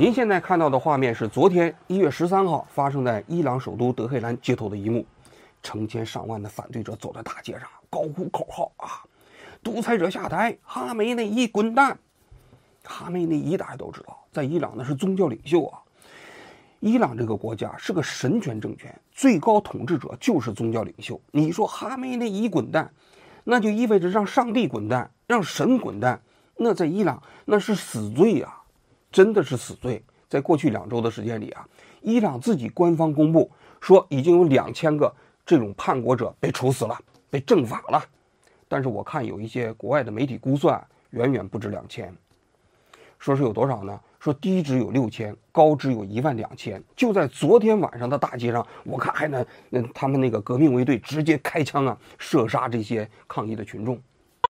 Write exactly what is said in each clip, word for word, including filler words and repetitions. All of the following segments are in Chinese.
您现在看到的画面是昨天一月十三号发生在伊朗首都德黑兰街头的一幕，成千上万的反对者走在大街上，高呼口号啊，独裁者下台，哈梅内伊滚蛋。哈梅内伊大家都知道，在伊朗那是宗教领袖啊。伊朗这个国家是个神权政权，最高统治者就是宗教领袖。你说哈梅内伊滚蛋，那就意味着让上帝滚蛋，让神滚蛋，那在伊朗那是死罪啊，真的是死罪。在过去两周的时间里啊，伊朗自己官方公布说已经有两千个这种叛国者被处死了，被正法了。但是我看有一些国外的媒体估算，远远不止两千。说是有多少呢？说低值有六千，高值有一万两千。就在昨天晚上的大街上，我看还能，那他们那个革命卫队直接开枪啊，射杀这些抗议的群众。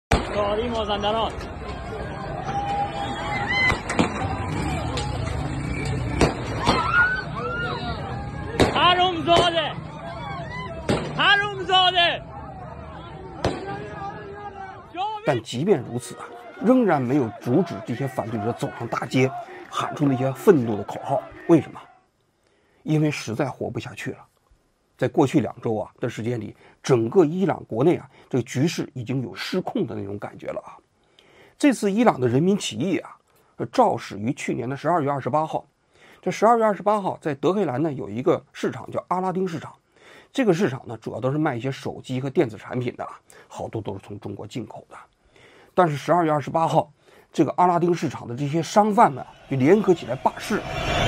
但即便如此啊，仍然没有阻止这些反对者走上大街，喊出那些愤怒的口号。为什么？因为实在活不下去了。在过去两周啊的时间里，整个伊朗国内啊，这个局势已经有失控的那种感觉了啊。这次伊朗的人民起义啊，肇始于去年的十二月二十八号。这十二月二十八号，在德黑兰呢有一个市场叫阿拉丁市场。这个市场呢，主要都是卖一些手机和电子产品的啊，好多都是从中国进口的。但是十二月二十八号，这个阿拉丁市场的这些商贩们就联合起来罢市，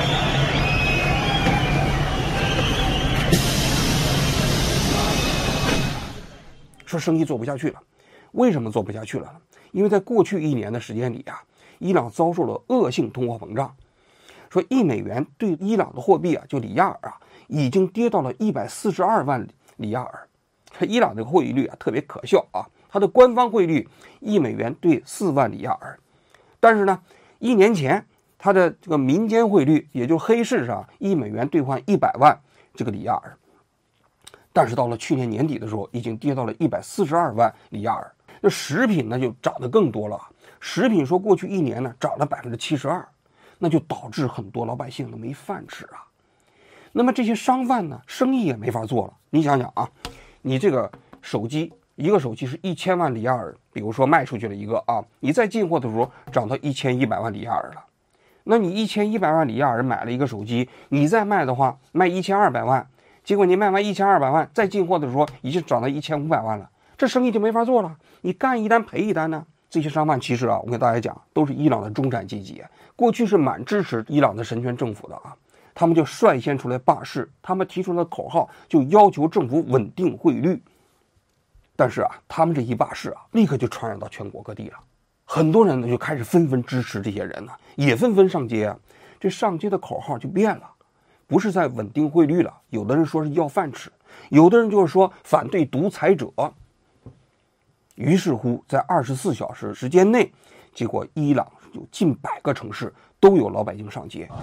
说生意做不下去了。为什么做不下去了呢？因为在过去一年的时间里啊，伊朗遭受了恶性通货膨胀。说一美元对伊朗的货币啊，就里亚尔啊，已经跌到了一百四十二万里亚尔。伊朗这个汇率啊特别可笑啊，它的官方汇率一美元兑四万里亚尔，但是呢，一年前它的这个民间汇率，也就是黑市上一美元兑换一百万这个里亚尔，但是到了去年年底的时候，已经跌到了一百四十二万里亚尔。那食品呢就涨得更多了，食品说过去一年呢涨了百分之七十二，那就导致很多老百姓都没饭吃啊。那么这些商贩呢，生意也没法做了。你想想啊，你这个手机一个手机是一千万里亚尔，比如说卖出去了一个啊，你再进货的时候涨到一千一百万里亚尔了。那你一千一百万里亚尔买了一个手机，你再卖的话卖一千二百万，结果你卖完一千二百万再进货的时候已经涨到一千五百万了，这生意就没法做了。你干一单赔一单呢。这些商贩其实啊，我跟大家讲，都是伊朗的中产阶级，过去是蛮支持伊朗的神权政府的啊。他们就率先出来罢市，他们提出了口号，就要求政府稳定汇率。但是啊，他们这一罢市啊，立刻就传染到全国各地了，很多人呢就开始纷纷支持这些人呢，也纷纷上街啊。这上街的口号就变了，不是在稳定汇率了，有的人说是要饭吃，有的人就是说反对独裁者。于是乎，在二十四小时时间内，结果伊朗有近百个城市都有老百姓上街。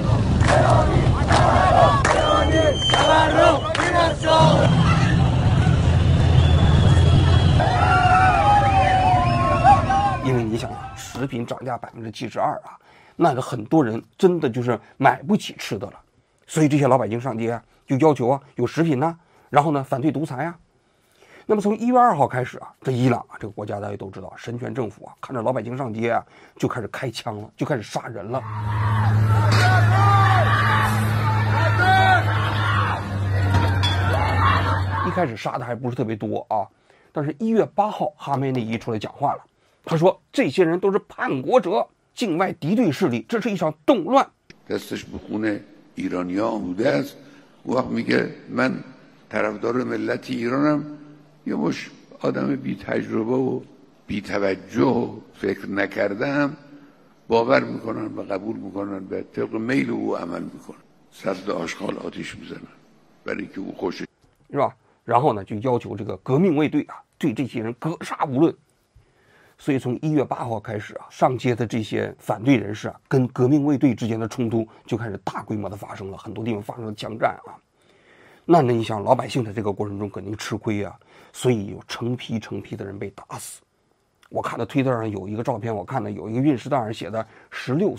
因为你想想，食品涨价百分之七十二啊，那个很多人真的就是买不起吃的了，所以这些老百姓上街啊，就要求啊有食品呐、啊，然后呢反对独裁啊。那么从一月二号开始啊，这伊朗啊这个国家大家都知道，神权政府啊，看着老百姓上街啊，就开始开枪了，就开始杀人了。一开始杀的还不是特别多啊，但是一月八号，哈梅内伊出来讲话了，他说这些人都是叛国者，境外敌对势力，这是一场动乱。 یه مش آدم بی تجربه و بی توجه و فکر نکردم باور میکنن و قبول میکنن به طبق میل او عمل میکنن صد آشغال آتیش میزنن برای اینکه او خوش 是吧？然后呢，就要求这个革命卫队啊，对这些人格杀无论。所以从一月八号开始啊，上街的这些反对人士啊，跟革命卫队之间的冲突就开始大规模的发生了，很多地方发生了枪战啊。那你想，老百姓在这个过程中肯定吃亏啊，所以有成批成批的人被打死。我看到推特上有一个照片，我看到有一个运尸袋上写的十六岁，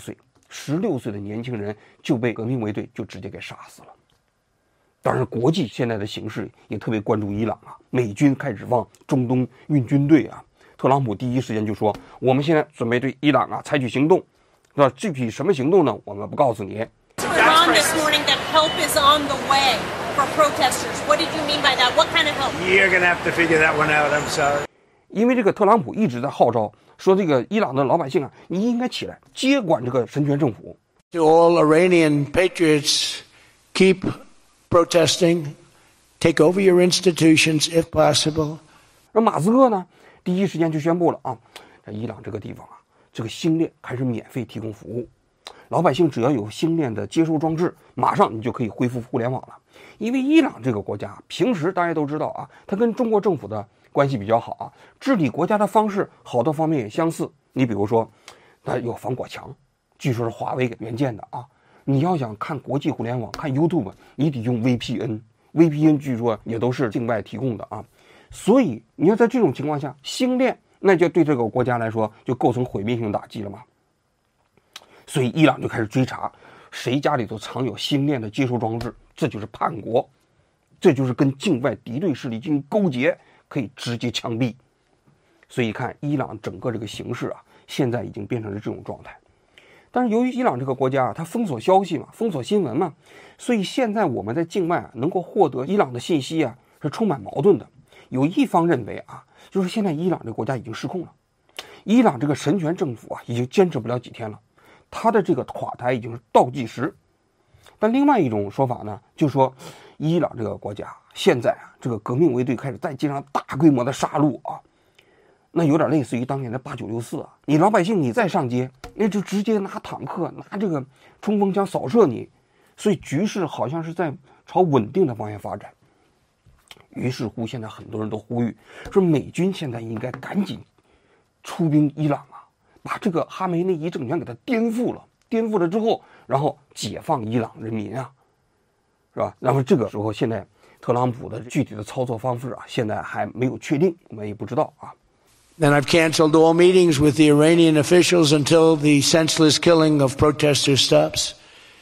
十六岁的年轻人就被革命卫队就直接给杀死了。当然，国际现在的形势也特别关注伊朗啊，美军开始往中东运军队啊。特朗普第一时间就说，我们现在准备对伊朗啊采取行动，是吧？具体什么行动呢？我们不告诉你。 Iran this morning that help is on the way for protesters. What did you mean by that? What kind of help? You're going to have to figure that one out. I'm sorry. 因为这个特朗普一直在号召说，这个伊朗的老百姓啊，你应该起来接管这个神权政府。 To all Iranian patriots, keep protesting, take over your institutions if possible. 而马斯克呢，第一时间就宣布了啊，在伊朗这个地方啊，这个星链开始免费提供服务，老百姓只要有星链的接收装置，马上你就可以恢复互联网了。因为伊朗这个国家平时大家都知道啊，它跟中国政府的关系比较好啊，治理国家的方式好多方面也相似。你比如说，它有防火墙，据说是华为给援建的啊。你要想看国际互联网，看 YouTube， 你得用 V P N，V P N 据说也都是境外提供的啊。所以你要在这种情况下，星链那就对这个国家来说就构成毁灭性打击了嘛。所以伊朗就开始追查谁家里头藏有星链的接收装置，这就是叛国，这就是跟境外敌对势力进行勾结，可以直接枪毙。所以看伊朗整个这个形势啊，现在已经变成了这种状态。但是由于伊朗这个国家啊，它封锁消息嘛，封锁新闻嘛，所以现在我们在境外啊能够获得伊朗的信息啊是充满矛盾的。有一方认为啊，就是现在伊朗这个国家已经失控了，伊朗这个神权政府啊已经坚持不了几天了，他的这个垮台已经是倒计时。但另外一种说法呢，就说伊朗这个国家现在啊，这个革命卫队开始在街上大规模的杀戮啊，那有点类似于当年的八九六四啊，你老百姓你再上街，那就直接拿坦克拿这个冲锋枪扫射你，所以局势好像是在朝稳定的方向发展。于是乎，现在很多人都呼吁说，美军现在应该赶紧出兵伊朗啊，把这个哈梅内伊政权给它颠覆了，颠覆了之后，然后解放伊朗人民啊，是吧？然后这个时候，现在特朗普的具体的操作方式啊，现在还没有确定，我们也不知道啊。 Then I've canceled all meetings with the Iranian officials until the senseless killing of protesters stops.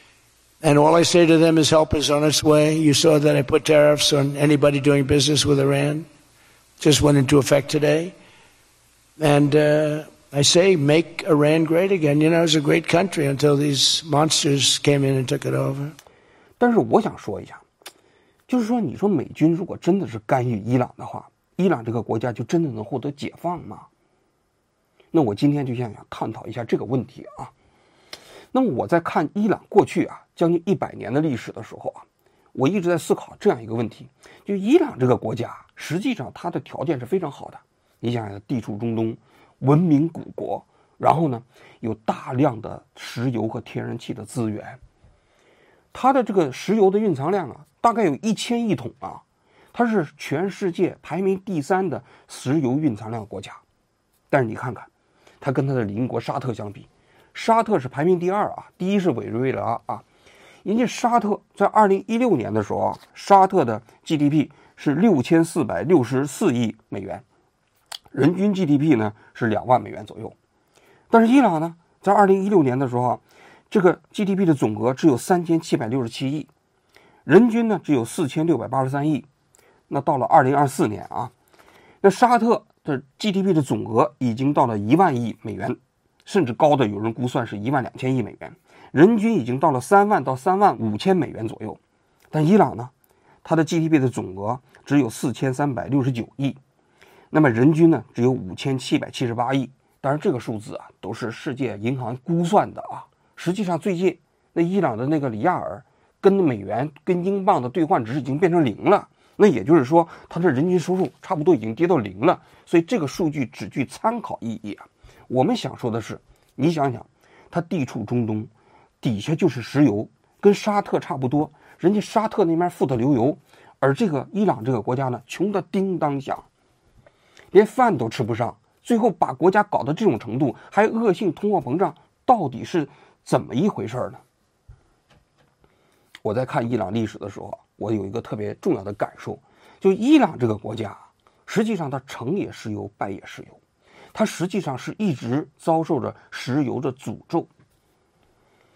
And all I say to them is help is on its way. You saw that I put tariffs on anybody doing business with Iran. Just went into effect today. And uh, I say make Iran great again. You know, it was a great country until these monsters came in and took it over. 但是我想说一下，就是说你说美军如果真的是干预伊朗的话，伊朗这个国家就真的能获得解放吗？那我今天就想想探讨一下这个问题啊。那么我在看伊朗过去啊将近一百年的历史的时候啊，我一直在思考这样一个问题，就伊朗这个国家实际上它的条件是非常好的。你想想，地处中东，文明古国，然后呢有大量的石油和天然气的资源，它的这个石油的蕴藏量啊大概有一千亿桶啊，它是全世界排名第三的石油蕴藏量国家。但是你看看它跟它的邻国沙特相比，沙特是排名第二啊，第一是委内瑞拉啊。人家沙特在二零一六年的时候啊，沙特的 G D P 是六千四百六十四亿美元，人均 G D P 呢是两万美元左右。但是伊朗呢，在二零一六年的时候啊，这个 G D P 的总额只有三千七百六十七亿，人均呢只有四千六百八十三亿。那到了二零二四年啊，那沙特的 G D P 的总额已经到了一万亿美元。甚至高的有人估算是一万两千亿美元，人均已经到了三万到三万五千美元左右。但伊朗呢，它的 G D P 的总额只有四千三百六十九亿，那么人均呢只有五千七百七十八亿。当然这个数字啊都是世界银行估算的啊。实际上最近那伊朗的那个里亚尔跟美元跟英镑的兑换值已经变成零了，那也就是说它的人均收入差不多已经跌到零了，所以这个数据只具参考意义啊。我们想说的是，你想想，它地处中东，底下就是石油，跟沙特差不多，人家沙特那边富得流油，而这个伊朗这个国家呢，穷得叮当响，连饭都吃不上，最后把国家搞到这种程度，还恶性通货膨胀，到底是怎么一回事呢？我在看伊朗历史的时候，我有一个特别重要的感受，就伊朗这个国家，实际上它成也石油，败也石油。它实际上是一直遭受着石油的诅咒。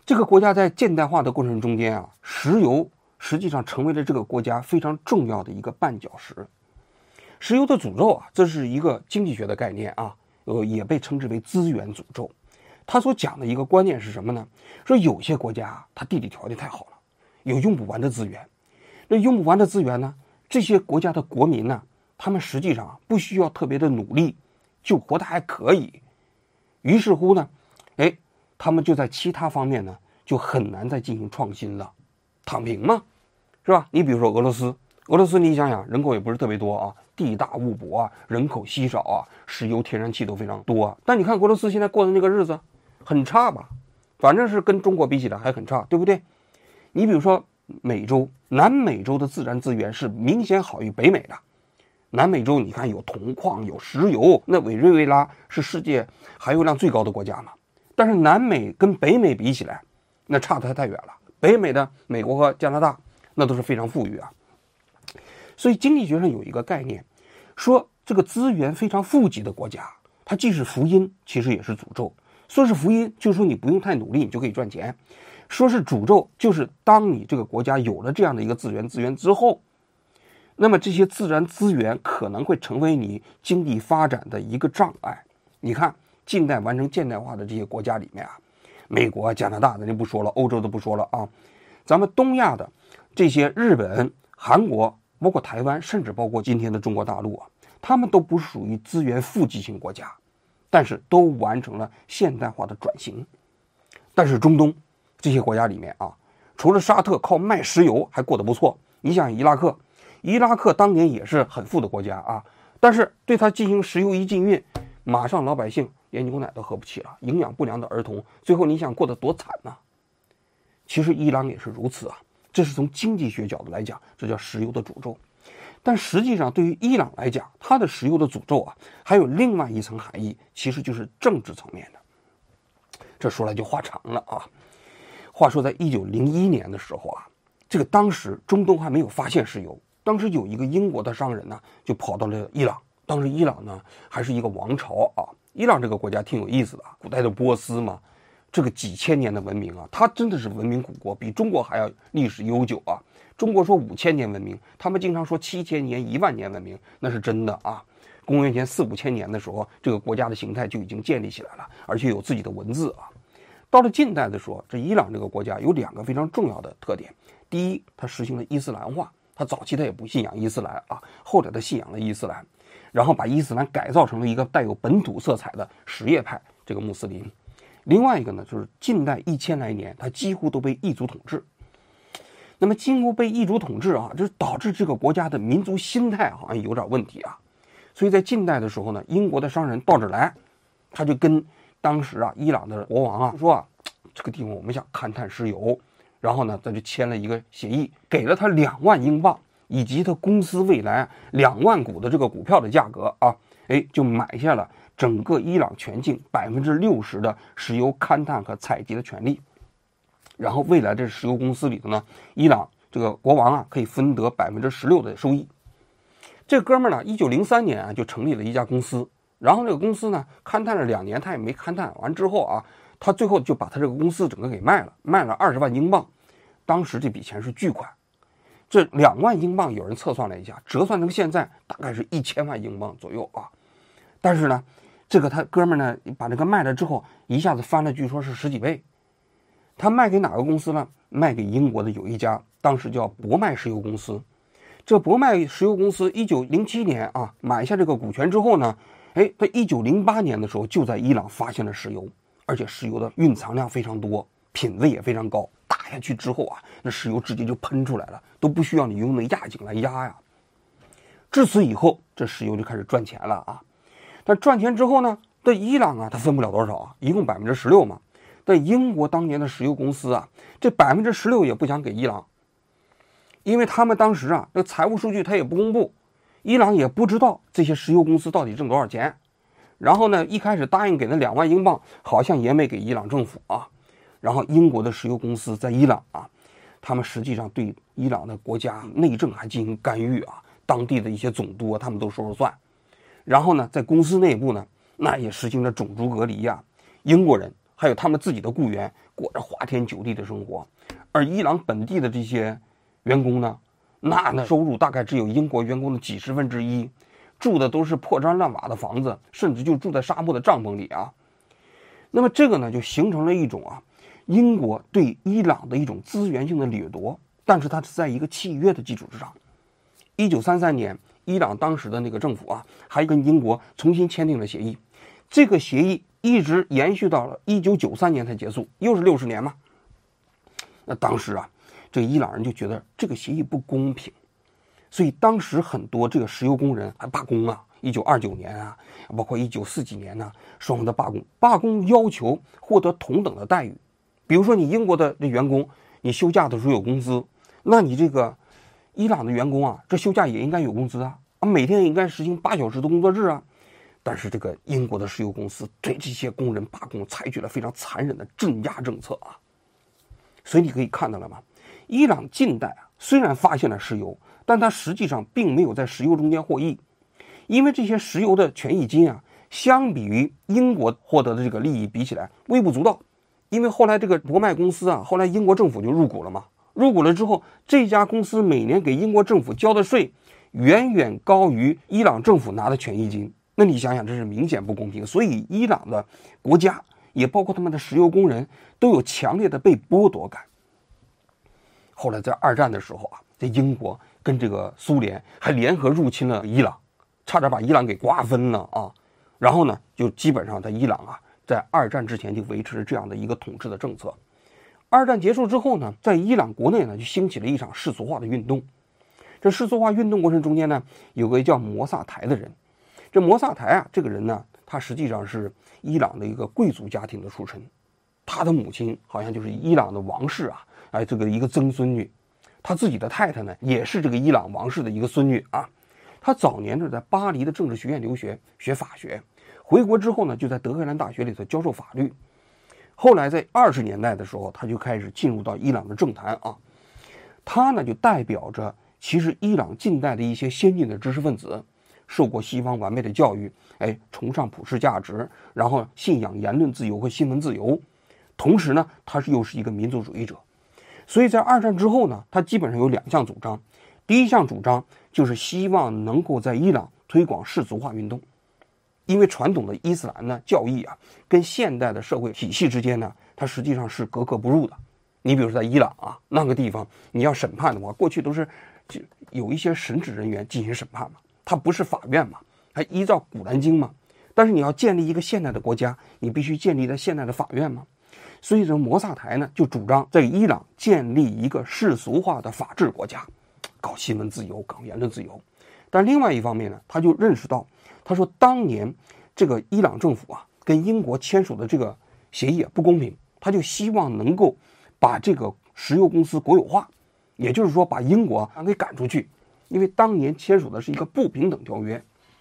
这个国家在现代化的过程中间啊，石油实际上成为了这个国家非常重要的一个绊脚石。石油的诅咒啊，这是一个经济学的概念啊，呃，也被称之为资源诅咒。它所讲的一个观念是什么呢？说有些国家啊，它地理条件太好了，有用不完的资源。那用不完的资源呢，这些国家的国民呢，他们实际上不需要特别的努力，就活得还可以。于是乎呢，哎，他们就在其他方面呢，就很难再进行创新了，躺平嘛，是吧？你比如说俄罗斯，俄罗斯你想想，人口也不是特别多啊，地大物博啊，人口稀少啊，石油、天然气都非常多啊。但你看俄罗斯现在过的那个日子，很差吧？反正是跟中国比起来还很差，对不对？你比如说美洲，南美洲的自然资源是明显好于北美的。南美洲你看有铜矿，有石油，那委内瑞拉是世界含油量最高的国家嘛。但是南美跟北美比起来，那差得太远了。北美的美国和加拿大那都是非常富裕啊。所以经济学上有一个概念，说这个资源非常富集的国家，它既是福音，其实也是诅咒。说是福音，就是说你不用太努力，你就可以赚钱；说是诅咒，就是当你这个国家有了这样的一个资源资源之后，那么这些自然资源可能会成为你经济发展的一个障碍。你看，近代完成现代化的这些国家里面啊，美国、加拿大咱就不说了，欧洲都不说了啊，咱们东亚的这些日本、韩国，包括台湾，甚至包括今天的中国大陆啊，他们都不属于资源富集型国家，但是都完成了现代化的转型。但是中东这些国家里面啊，除了沙特靠卖石油还过得不错，你想伊拉克，伊拉克当年也是很富的国家啊，但是对它进行石油一禁运，马上老百姓连牛奶都喝不起了，营养不良的儿童，最后你想过得多惨呢？其实伊朗也是如此啊，这是从经济学角度来讲，这叫石油的诅咒。但实际上对于伊朗来讲，它的石油的诅咒啊，还有另外一层含义，其实就是政治层面的。这说来就话长了啊。话说在一九零一年的时候啊，这个当时中东还没有发现石油，当时有一个英国的商人呢，就跑到了伊朗。当时伊朗呢还是一个王朝啊，伊朗这个国家挺有意思的，古代的波斯嘛，这个几千年的文明啊，它真的是文明古国，比中国还要历史悠久啊。中国说五千年文明，他们经常说七千年、一万年文明，那是真的啊。公元前四五千年的时候，这个国家的形态就已经建立起来了，而且有自己的文字啊。到了近代的时候，这伊朗这个国家有两个非常重要的特点：第一，它实行了伊斯兰化，它早期它也不信仰伊斯兰啊，后来它信仰了伊斯兰，然后把伊斯兰改造成了一个带有本土色彩的什叶派这个穆斯林。另外一个呢，就是近代一千来年，它几乎都被异族统治。那么经过被异族统治啊，这导致这个国家的民族心态好像有点问题啊。所以在近代的时候呢，英国的商人到这儿来，他就跟当时啊伊朗的国王啊说啊，这个地方我们想勘探石油，然后呢他就签了一个协议，给了他两万英镑以及他公司未来两万股的这个股票的价格啊，哎，就买下了整个伊朗全境百分之六十的石油勘探和采集的权利。然后未来这石油公司里头呢，伊朗这个国王啊可以分得百分之十六的收益。这哥们儿呢，一九零三年啊就成立了一家公司，然后这个公司呢勘探了两年，他也没勘探完之后啊，他最后就把他这个公司整个给卖了，卖了二十万英镑，当时这笔钱是巨款。这两万英镑有人测算了一下，折算成现在大概是一千万英镑左右啊。但是呢，这个他哥们儿呢把这个卖了之后，一下子翻了，据说是十几倍。他卖给哪个公司呢？卖给英国的有一家，当时叫博麦石油公司。这博麦石油公司一九零七年啊买下这个股权之后呢，哎，他一九零八年的时候就在伊朗发现了石油，而且石油的蕴藏量非常多，品位也非常高。打下去之后啊，那石油直接就喷出来了，都不需要你用那压井来压呀。至此以后，这石油就开始赚钱了啊。但赚钱之后呢，这伊朗啊，他分不了多少啊，一共百分之十六嘛。但英国当年的石油公司啊，这百分之十六也不想给伊朗，因为他们当时啊，那财务数据他也不公布，伊朗也不知道这些石油公司到底挣多少钱。然后呢，一开始答应给那两万英镑，好像也没给伊朗政府啊。然后英国的石油公司在伊朗啊，他们实际上对伊朗的国家内政还进行干预啊，当地的一些总督啊，他们都说了算。然后呢，在公司内部呢，那也实行了种族隔离呀、啊，英国人还有他们自己的雇员过着花天酒地的生活，而伊朗本地的这些员工呢，那那收入大概只有英国员工的几十分之一，住的都是破砖烂瓦的房子，甚至就住在沙漠的帐篷里啊。那么这个呢，就形成了一种啊，英国对伊朗的一种资源性的掠夺，但是它是在一个契约的基础之上。一九三三年，伊朗当时的那个政府啊，还跟英国重新签订了协议，这个协议一直延续到了一九九三年才结束，又是六十年嘛。那当时啊，这个伊朗人就觉得这个协议不公平，所以当时很多这个石油工人还罢工啊。一九二九年啊，包括一九四几年呢、啊，双方的罢工，罢工要求获得同等的待遇。比如说，你英国的这员工，你休假的时候有工资，那你这个伊朗的员工啊，这休假也应该有工资啊，啊，每天也应该实行八小时的工作制啊。但是这个英国的石油公司对这些工人罢工采取了非常残忍的镇压政策啊。所以你可以看到了吗？伊朗近代啊，虽然发现了石油，但它实际上并没有在石油中间获益。因为这些石油的权益金啊，相比于英国获得的这个利益比起来微不足道。因为后来这个博麦公司啊，后来英国政府就入股了嘛，入股了之后，这家公司每年给英国政府交的税远远高于伊朗政府拿的权益金。那你想想，这是明显不公平。所以伊朗的国家也包括他们的石油工人都有强烈的被剥夺感。后来在二战的时候啊，在英国跟这个苏联还联合入侵了伊朗，差点把伊朗给瓜分了啊！然后呢，就基本上在伊朗啊，在二战之前就维持这样的一个统治的政策。二战结束之后呢，在伊朗国内呢，就兴起了一场世俗化的运动。这世俗化运动过程中间呢，有个叫摩萨台的人。这摩萨台啊，这个人呢，他实际上是伊朗的一个贵族家庭的出身，他的母亲好像就是伊朗的王室啊，哎，这个一个曾孙女，他自己的太太呢，也是这个伊朗王室的一个孙女啊。他早年是在巴黎的政治学院留学，学法学，回国之后呢，就在德黑兰大学里头教授法律。后来在二十年代的时候，他就开始进入到伊朗的政坛啊。他呢就代表着其实伊朗近代的一些先进的知识分子，受过西方完备的教育，哎，崇尚普世价值，然后信仰言论自由和新闻自由，同时呢，他是又是一个民族主义者。所以在二战之后呢，他基本上有两项主张。第一项主张就是希望能够在伊朗推广世俗化运动，因为传统的伊斯兰呢教义啊，跟现代的社会体系之间呢，它实际上是格格不入的。你比如说在伊朗啊那个地方，你要审判的话，过去都是有一些神职人员进行审判嘛，它不是法院嘛，还依照古兰经嘛。但是你要建立一个现代的国家，你必须建立在现代的法院嘛。所以这摩萨台呢就主张在伊朗建立一个世俗化的法治国家，搞新闻自由，搞言论自由。但另外一方面呢，他就认识到，他说当年这个伊朗政府啊跟英国签署的这个协议啊不公平，他就希望能够把这个石油公司国有化，也就是说把英国啊给赶出去，因为当年签署的是一个不平等条约。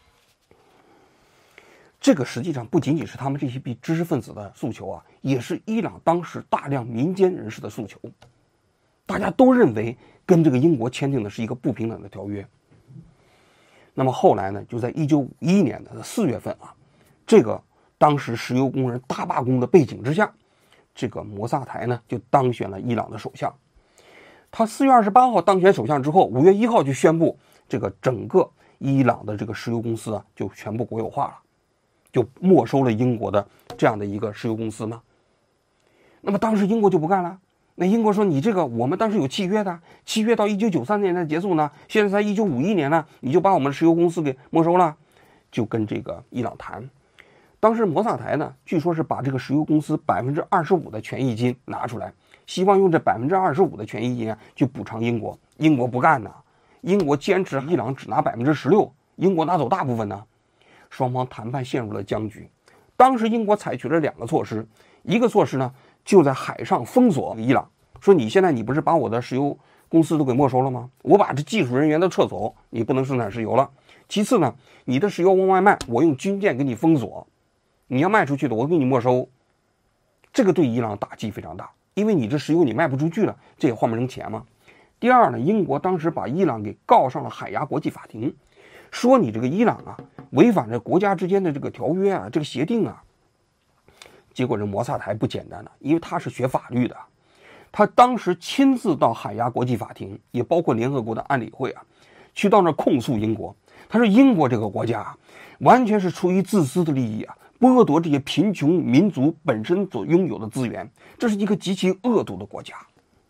这个实际上不仅仅是他们这些批知识分子的诉求啊，也是伊朗当时大量民间人士的诉求。大家都认为跟这个英国签订的是一个不平等的条约。那么后来呢，就在一九五一年的四月份啊，这个当时石油工人大罢工的背景之下，这个摩萨台呢就当选了伊朗的首相。他四月二十八号当选首相之后，五月一号就宣布这个整个伊朗的这个石油公司啊就全部国有化了，就没收了英国的这样的一个石油公司嘛。那么当时英国就不干了，那英国说你这个我们当时有契约的，契约到一九九三年才结束呢，现在才一九五一年呢，你就把我们的石油公司给没收了，就跟这个伊朗谈。当时摩萨台呢，据说是把这个石油公司百分之二十五的权益金拿出来，希望用这百分之二十五的权益金啊去补偿英国。英国不干呢，英国坚持伊朗只拿百分之十六，英国拿走大部分呢。双方谈判陷入了僵局。当时英国采取了两个措施，一个措施呢就在海上封锁伊朗，说你现在你不是把我的石油公司都给没收了吗？我把这技术人员都撤走，你不能生产石油了。其次呢，你的石油往外卖，我用军舰给你封锁，你要卖出去的我给你没收。这个对伊朗打击非常大，因为你这石油你卖不出去了，这也换不成钱嘛。第二呢，英国当时把伊朗给告上了海牙国际法庭，说你这个伊朗啊违反着国家之间的这个条约啊，这个协定啊， 结果这摩萨台不简单了，因为他是学法律的，他当时亲自到海牙国际法庭，也包括联合国的安理会啊，去到那控诉英国。他说英国这个国家啊，完全是出于自私的利益啊，剥夺这些贫穷民族本身所拥有的资源，这是一个极其恶毒的国家。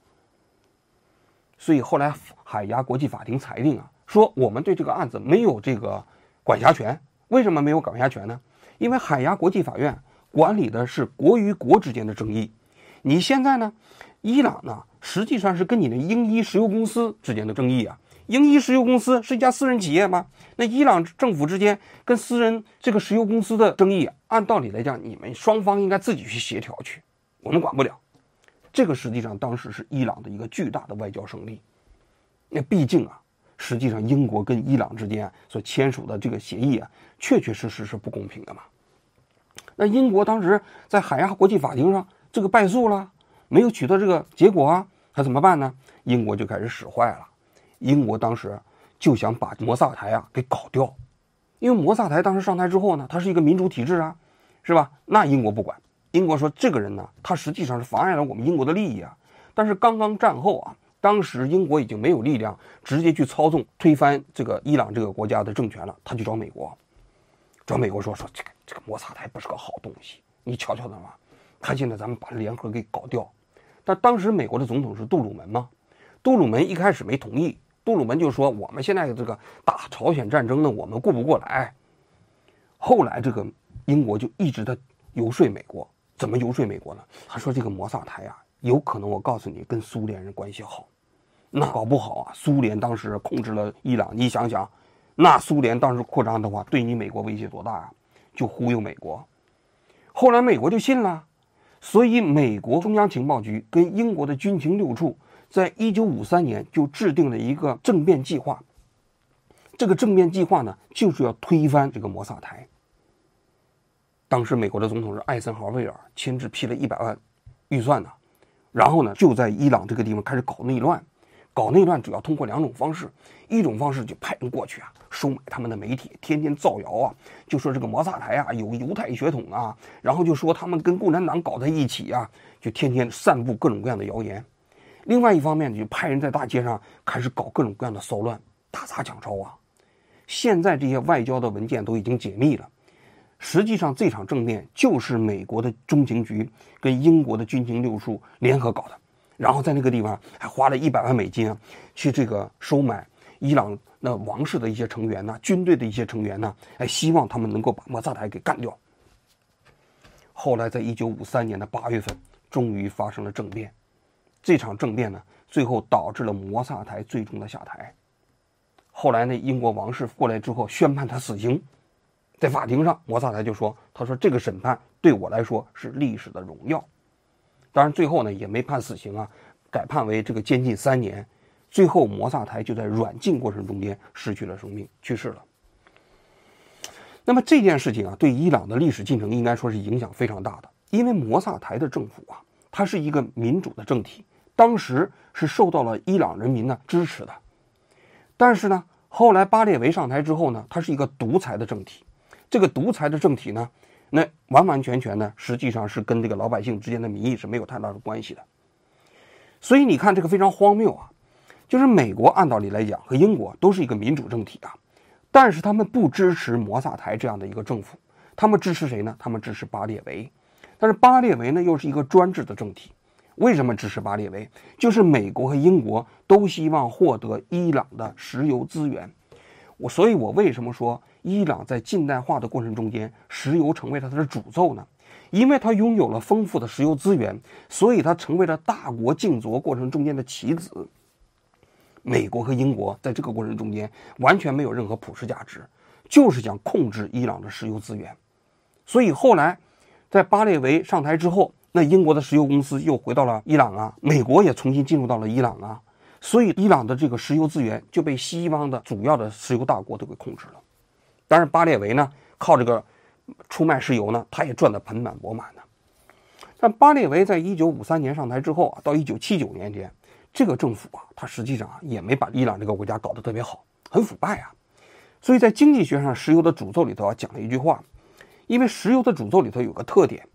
所以后来海牙国际法庭裁定啊，说我们对这个案子没有这个管辖权。为什么没有管辖权呢？因为海牙国际法院管理的是国与国之间的争议。你现在呢，伊朗呢，实际上是跟你的英伊石油公司之间的争议啊。英伊石油公司是一家私人企业吗？那伊朗政府之间跟私人这个石油公司的争议，按道理来讲，你们双方应该自己去协调去，我们管不了。这个实际上当时是伊朗的一个巨大的外交胜利。那毕竟啊，实际上英国跟伊朗之间所签署的这个协议啊，确确实实是不公平的嘛。那英国当时在海牙国际法庭上这个败诉了，没有取得这个结果啊，他怎么办呢？英国就开始使坏了。英国当时就想把摩萨台啊给搞掉，因为摩萨台当时上台之后呢，它是一个民主体制啊，是吧？那英国不管，英国说这个人呢，他实际上是妨碍了我们英国的利益啊。但是刚刚战后啊，当时英国已经没有力量直接去操纵推翻这个伊朗这个国家的政权了，他去找美国，找美国说说这个这个摩萨台不是个好东西，你瞧瞧他嘛，他现在咱们把联合给搞掉。但当时美国的总统是杜鲁门嘛，杜鲁门一开始没同意。杜鲁门就说我们现在这个打朝鲜战争呢，我们顾不过来。后来这个英国就一直在游说美国，怎么游说美国呢？他说这个摩萨台啊，有可能我告诉你跟苏联人关系好，那搞不好啊，苏联当时控制了伊朗，你想想，那苏联当时扩张的话，对你美国威胁多大啊？就忽悠美国。后来美国就信了，所以美国中央情报局跟英国的军情六处在一九五三年就制定了一个政变计划。这个政变计划呢，就是要推翻这个摩萨台。当时美国的总统是艾森豪威尔，亲自批了一百万预算呢，然后呢，就在伊朗这个地方开始搞内乱。搞内乱主要通过两种方式，一种方式就派人过去啊，收买他们的媒体，天天造谣啊，就说这个摩萨台啊有犹太血统啊，然后就说他们跟共产党搞在一起啊，就天天散布各种各样的谣言。另外一方面就派人在大街上开始搞各种各样的骚乱，打砸抢烧啊。现在这些外交的文件都已经解密了，实际上这场政变就是美国的中情局跟英国的军情六处联合搞的，然后在那个地方还花了一百万美金啊，去这个收买伊朗那王室的一些成员呢、军队的一些成员呢，哎，希望他们能够把摩萨台给干掉。后来在一九五三年的八月份，终于发生了政变。这场政变呢，最后导致了摩萨台最终的下台。后来呢，英国王室过来之后宣判他死刑，在法庭上，摩萨台就说：“他说这个审判对我来说是历史的荣耀。”当然，最后呢也没判死刑啊，改判为这个监禁三年。最后，摩萨台就在软禁过程中间失去了生命，去世了。那么这件事情啊，对伊朗的历史进程应该说是影响非常大的，因为摩萨台的政府啊，它是一个民主的政体。当时是受到了伊朗人民呢支持的，但是呢，后来巴列维上台之后呢，它是一个独裁的政体。这个独裁的政体呢，那完完全全呢，实际上是跟这个老百姓之间的民意是没有太大的关系的。所以你看，这个非常荒谬啊，就是美国按道理来讲和英国都是一个民主政体啊，但是他们不支持摩萨台这样的一个政府，他们支持谁呢？他们支持巴列维，但是巴列维呢又是一个专制的政体。为什么支持巴列维？就是美国和英国都希望获得伊朗的石油资源。我所以我为什么说伊朗在近代化的过程中间，石油成为了它的主奏呢？因为它拥有了丰富的石油资源，所以它成为了大国竞逐过程中间的棋子。美国和英国在这个过程中间完全没有任何普世价值，就是想控制伊朗的石油资源。所以后来在巴列维上台之后，那英国的石油公司又回到了伊朗啊，美国也重新进入到了伊朗啊，所以伊朗的这个石油资源就被西方的主要的石油大国都给控制了。当然巴列维呢，靠这个出卖石油呢，他也赚得盆满钵满的。但巴列维在一九五三年上台之后啊，到一九七九年间，这个政府啊，他实际上啊也没把伊朗这个国家搞得特别好，很腐败啊。所以在经济学上，石油的诅咒里头啊讲了一句话，因为石油的诅咒里头有个特点，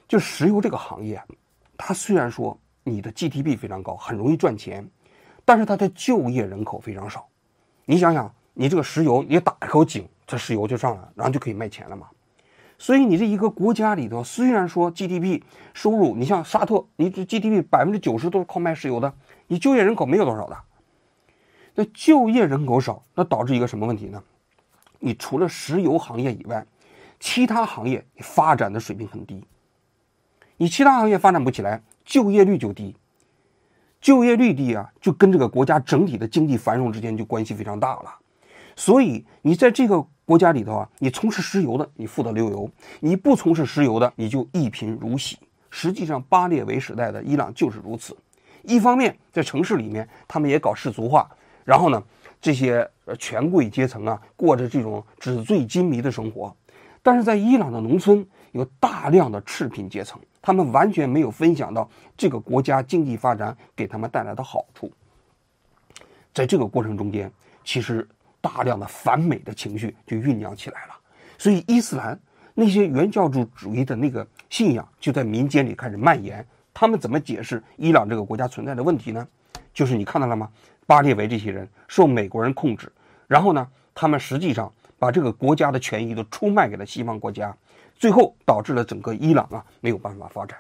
就石油这个行业，它虽然说你的 G D P 非常高，很容易赚钱，但是它的就业人口非常少。你想想，你这个石油，你打一口井，这石油就上来了，然后就可以卖钱了嘛。所以你这一个国家里头，虽然说 G D P 收入，你像沙特，你这 G D P 百分之九十都是靠卖石油的，你就业人口没有多少的。那就业人口少，那导致一个什么问题呢？你除了石油行业以外，其他行业发展的水平很低。你其他行业发展不起来，就业率就低。就业率低啊，就跟这个国家整体的经济繁荣之间就关系非常大了。所以你在这个国家里头啊，你从事石油的，你富得流油；你不从事石油的，你就一贫如洗。实际上，巴列维时代的伊朗就是如此。一方面，在城市里面，他们也搞世俗化，然后呢，这些权贵阶层啊，过着这种纸醉金迷的生活。但是在伊朗的农村，有大量的赤贫阶层，他们完全没有分享到这个国家经济发展给他们带来的好处。在这个过程中间，其实大量的反美的情绪就酝酿起来了。所以伊斯兰那些原教旨主义的那个信仰就在民间里开始蔓延。他们怎么解释伊朗这个国家存在的问题呢？就是你看到了吗？巴列维这些人受美国人控制，然后呢，他们实际上把这个国家的权益都出卖给了西方国家，最后导致了整个伊朗啊没有办法发展。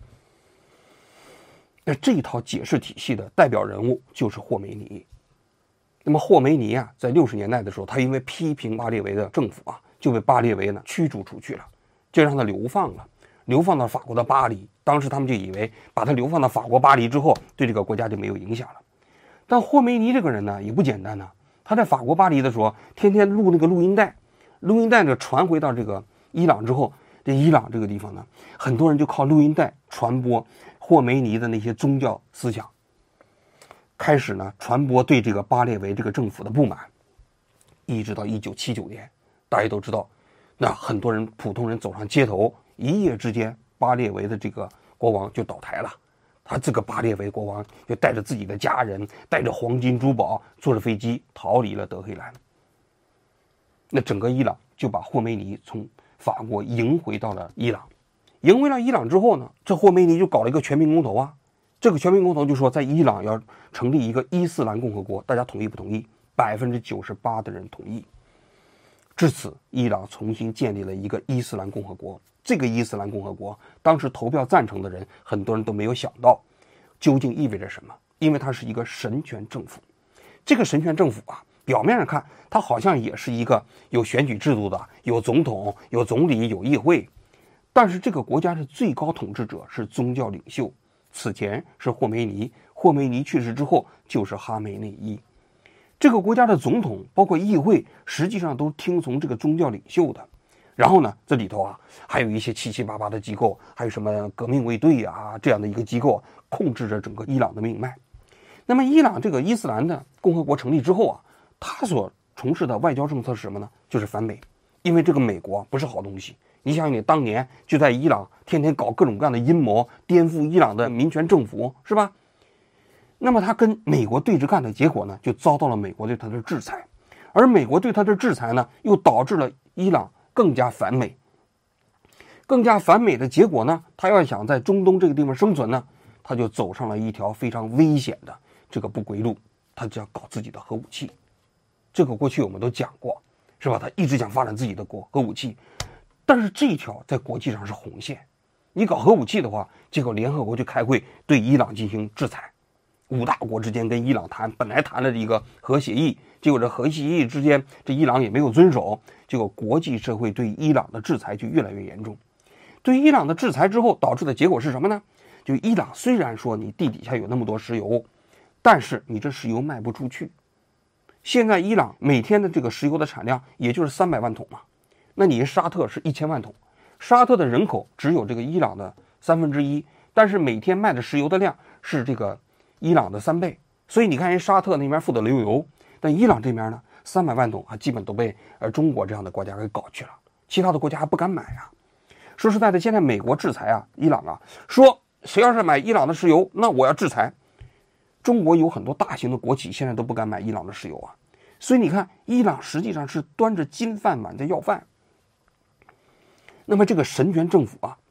那这一套解释体系的代表人物就是霍梅尼。那么霍梅尼啊，在六十年代的时候，他因为批评巴列维的政府啊，就被巴列维呢驱逐出去了，就让他流放了，流放到法国的巴黎。当时他们就以为把他流放到法国巴黎之后，对这个国家就没有影响了。但霍梅尼这个人呢，也不简单呢。他在法国巴黎的时候，天天录那个录音带，录音带呢传回到这个伊朗之后，这伊朗这个地方呢，很多人就靠录音带传播霍梅尼的那些宗教思想，开始呢传播对这个巴列维这个政府的不满，一直到一九七九年，大家都知道，那很多人普通人走上街头，一夜之间，巴列维的这个国王就倒台了。他这个巴列维国王就带着自己的家人，带着黄金珠宝，坐着飞机逃离了德黑兰。那整个伊朗就把霍梅尼从法国迎回到了伊朗。迎回到伊朗之后呢，这霍梅尼就搞了一个全民公投啊。这个全民公投就说在伊朗要成立一个伊斯兰共和国，大家同意不同意？百分之九十八的人同意。至此，伊朗重新建立了一个伊斯兰共和国。这个伊斯兰共和国当时投票赞成的人，很多人都没有想到究竟意味着什么，因为它是一个神权政府。这个神权政府啊，表面上看它好像也是一个有选举制度的，有总统，有总理，有议会，但是这个国家的最高统治者是宗教领袖，此前是霍梅尼，霍梅尼去世之后就是哈梅内伊。这个国家的总统包括议会实际上都听从这个宗教领袖的。然后呢，这里头啊还有一些七七八八的机构，还有什么革命卫队啊这样的一个机构控制着整个伊朗的命脉。那么伊朗这个伊斯兰的共和国成立之后啊，他所从事的外交政策是什么呢？就是反美。因为这个美国不是好东西，你想想你当年就在伊朗天天搞各种各样的阴谋，颠覆伊朗的民权政府，是吧？那么他跟美国对着干的结果呢，就遭到了美国对他的制裁。而美国对他的制裁呢，又导致了伊朗更加反美，更加反美的结果呢，他要想在中东这个地方生存呢，他就走上了一条非常危险的这个不归路，他就要搞自己的核武器。这个过去我们都讲过，是吧？他一直想发展自己的国核武器，但是这一条在国际上是红线，你搞核武器的话，结果联合国就开会对伊朗进行制裁。五大国之间跟伊朗谈，本来谈了一个核协议，结果这核协议之间，这伊朗也没有遵守，结果国际社会对伊朗的制裁就越来越严重。对伊朗的制裁之后导致的结果是什么呢？就伊朗虽然说你地底下有那么多石油，但是你这石油卖不出去。现在伊朗每天的这个石油的产量也就是三百万桶嘛，那你沙特是一千万桶，沙特的人口只有这个伊朗的三分之一，但是每天卖的石油的量是这个伊朗的三倍，所以你看人沙特那边富得流油，但伊朗这边呢，三百万桶还基本都被呃中国这样的国家给搞去了，其他的国家还不敢买啊。说实在的，现在美国制裁啊伊朗啊，说谁要是买伊朗的石油，那我要制裁。中国有很多大型的国企现在都不敢买伊朗的石油啊，所以你看，伊朗实际上是端着金饭碗在要饭。那么这个神权政府啊，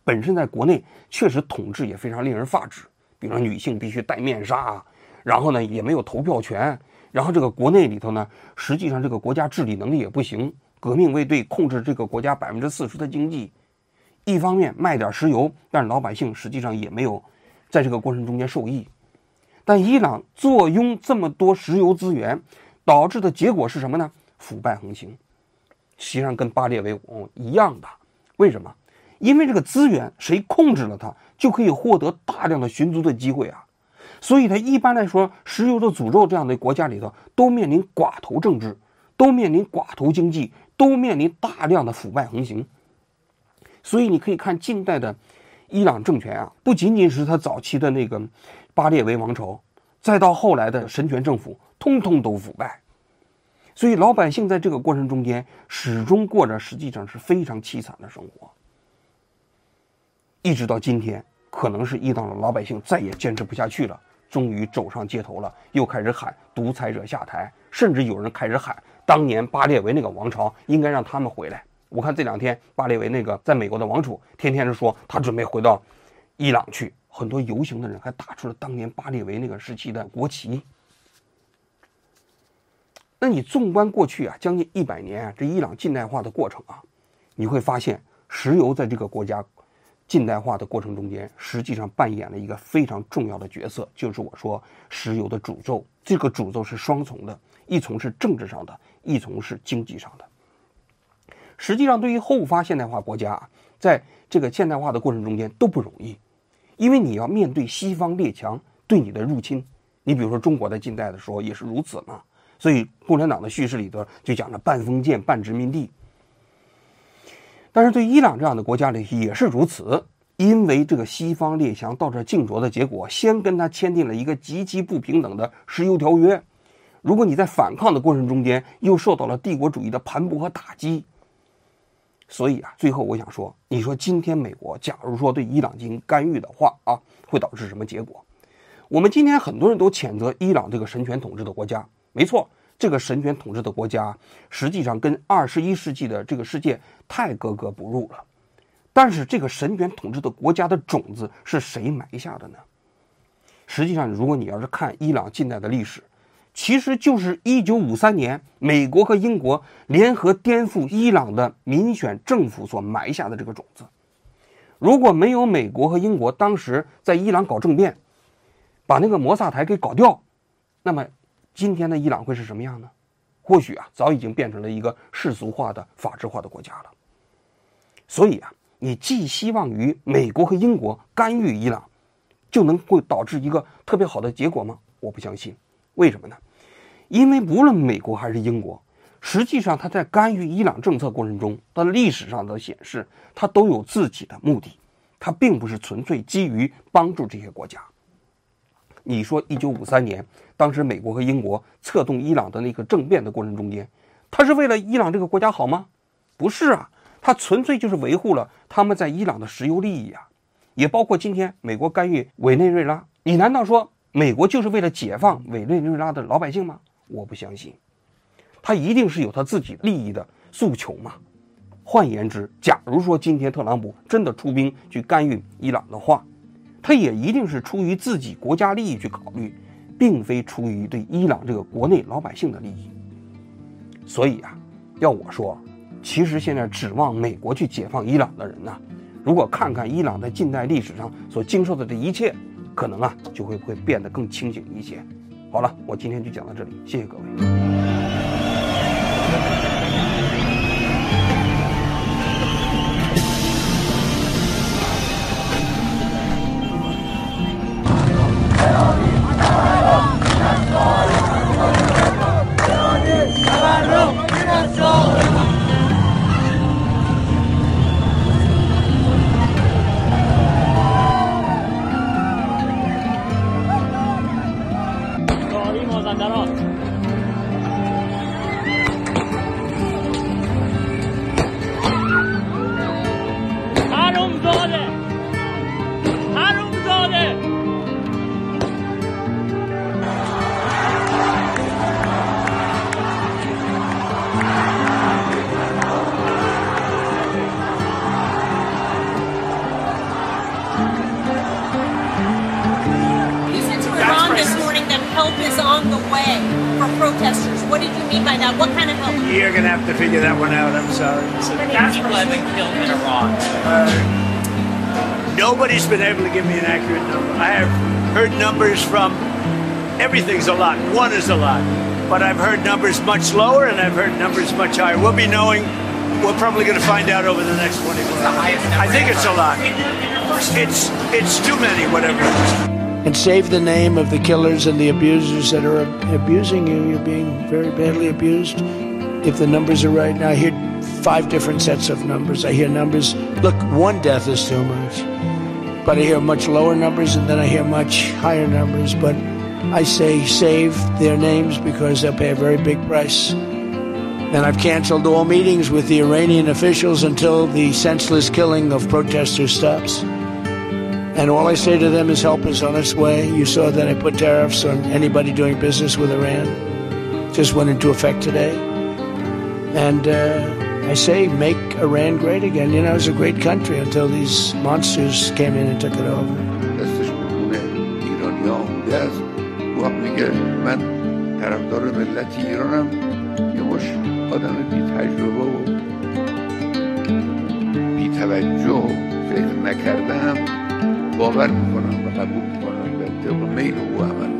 本身在国内确实统治也非常令人发指，比如说女性必须戴面纱啊，然后呢也没有投票权，然后这个国内里头呢，实际上这个国家治理能力也不行，革命卫队控制这个国家百分之四十的经济，一方面卖点石油，但是老百姓实际上也没有在这个过程中间受益。但伊朗坐拥这么多石油资源，导致的结果是什么呢？腐败横行，实际上跟巴列维王一样的。为什么？因为这个资源谁控制了它，就可以获得大量的寻租的机会啊。所以它一般来说，石油的诅咒这样的国家里头，都面临寡头政治，都面临寡头经济，都面临大量的腐败横行。所以你可以看近代的伊朗政权啊，不仅仅是他早期的那个巴列维王朝，再到后来的神权政府，通通都腐败。所以老百姓在这个过程中间始终过着实际上是非常凄惨的生活，一直到今天，可能是伊朗的老百姓再也坚持不下去了，终于走上街头了，又开始喊独裁者下台，甚至有人开始喊当年巴列维那个王朝应该让他们回来。我看这两天巴列维那个在美国的王储天天是说他准备回到伊朗去，很多游行的人还打出了当年巴列维那个时期的国旗。那你纵观过去啊，将近一百年啊，这伊朗近代化的过程啊，你会发现石油在这个国家近代化的过程中间，实际上扮演了一个非常重要的角色，就是我说石油的诅咒。这个诅咒是双重的，一重是政治上的，一重是经济上的。实际上，对于后发现代化国家，在这个现代化的过程中间都不容易，因为你要面对西方列强对你的入侵。你比如说中国在近代的时候也是如此嘛。所以共产党的叙事里头就讲了半封建半殖民地。但是对伊朗这样的国家里也是如此，因为这个西方列强到这竞逐的结果，先跟他签订了一个极其不平等的石油条约。如果你在反抗的过程中间又受到了帝国主义的盘剥和打击，所以啊，最后我想说，你说今天美国假如说对伊朗进行干预的话啊，会导致什么结果？我们今天很多人都谴责伊朗这个神权统治的国家，没错，这个神权统治的国家实际上跟二十一世纪的这个世界太格格不入了。但是这个神权统治的国家的种子是谁埋下的呢？实际上如果你要是看伊朗近代的历史，其实就是一九五三年美国和英国联合颠覆伊朗的民选政府所埋下的这个种子。如果没有美国和英国当时在伊朗搞政变，把那个摩萨台给搞掉，那么今天的伊朗会是什么样呢？或许啊，早已经变成了一个世俗化的法治化的国家了。所以啊，你寄希望于美国和英国干预伊朗，就能会导致一个特别好的结果吗？我不相信。为什么呢？因为无论美国还是英国，实际上他在干预伊朗政策过程中，它历史上的显示，它都有自己的目的，它并不是纯粹基于帮助这些国家。你说一九五三年当时美国和英国策动伊朗的那个政变的过程中间，他是为了伊朗这个国家好吗？不是啊，他纯粹就是维护了他们在伊朗的石油利益啊，也包括今天美国干预委内瑞拉，你难道说美国就是为了解放委内瑞拉的老百姓吗？我不相信，他一定是有他自己利益的诉求嘛。换言之，假如说今天特朗普真的出兵去干预伊朗的话，他也一定是出于自己国家利益去考虑，并非出于对伊朗这个国内老百姓的利益。所以啊，要我说，其实现在指望美国去解放伊朗的人呢、啊，如果看看伊朗在近代历史上所经受的这一切，可能啊就会会变得更清醒一些。好了，我今天就讲到这里，谢谢各位。 help is on the way for protesters. What did you mean by that? What kind of help? You're going to have to figure that one out. I'm sorry. How many people have been killed in Iran? Uh, nobody's been able to give me an accurate number. I have heard numbers from, everything's a lot. One is a lot. But I've heard numbers much lower, and I've heard numbers much higher. We'll be knowing, we're probably going to find out over the next twenty-four hours. I think it's a lot. It's, it's too many, whatever it is. And save the name of the killers and the abusers that are abusing you. You're being very badly abused. If the numbers are right, now I hear five different sets of numbers. I hear numbers, look, one death is too much. But I hear much lower numbers, and then I hear much higher numbers. But I say save their names because they'll pay a very big price. And I've canceled all meetings with the Iranian officials until the senseless killing of protesters stops. And all I say to them is help is on its way. You saw that I put tariffs on anybody doing business with Iran. Just went into effect today. And uh, I say make Iran great again. You know, it was a great country until these monsters came in and took it over. دستش بخونه ایرانی ها بوده است. وقت میگه من طرفدار ملت ایرانم، یه مش آدم بی تجربه و بی توجه و فکر نکردم باور میکنم و قبول میکنم به طبق میل او عمل